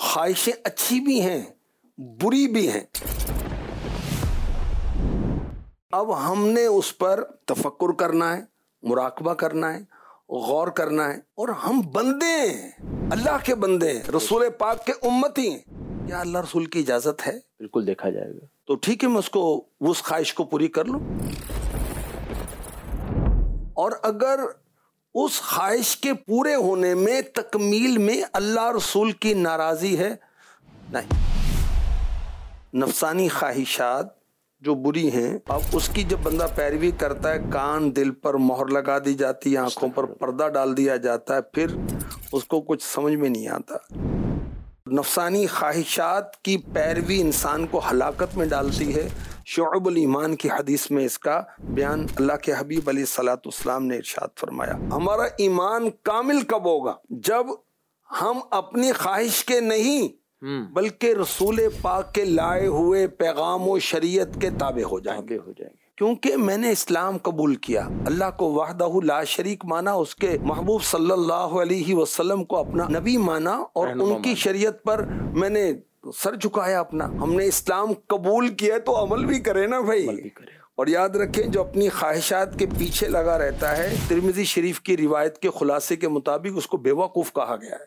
خواہشیں اچھی بھی ہیں بری بھی ہیں. اب ہم نے اس پر تفکر کرنا ہے، مراقبہ کرنا ہے، غور کرنا ہے. اور ہم بندے ہیں، اللہ کے بندے ہیں، رسول پاک کے امتی ہیں. کیا اللہ رسول کی اجازت ہے؟ بالکل دیکھا جائے گا. تو ٹھیک ہے، میں اس خواہش کو پوری کر لوں. اور اگر اس خواہش کے پورے ہونے میں، تکمیل میں اللہ رسول کی ناراضی ہے، نہیں، نفسانی خواہشات جو بری ہیں، اب اس کی جب بندہ پیروی کرتا ہے، کان دل پر مہر لگا دی جاتی ہے، آنکھوں پر پردہ ڈال دیا جاتا ہے، پھر اس کو کچھ سمجھ میں نہیں آتا. نفسانی خواہشات کی پیروی انسان کو ہلاکت میں ڈالتی ہے. شعب الایمان کی حدیث میں اس کا بیان اللہ کے حبیب علیہ الصلوۃ والسلام نے ارشاد فرمایا. ہمارا ایمان کامل کب ہوگا؟ جب ہم اپنی خواہش کے نہیں بلکہ رسول پاک کے لائے ہوئے پیغام و شریعت کے تابع ہو جائیں گے. کیونکہ میں نے اسلام قبول کیا، اللہ کو وحدہ لا شریک مانا، اس کے محبوب صلی اللہ علیہ وسلم کو اپنا نبی مانا، اور ان کی شریعت پر میں نے سر جھکایا اپنا. ہم نے اسلام قبول کیا تو عمل بھی کرے نا بھائی. اور یاد رکھیں، جو اپنی خواہشات کے پیچھے لگا رہتا ہے، ترمذی شریف کی روایت کے خلاصے کے مطابق اس کو بے وقوف کہا گیا ہے.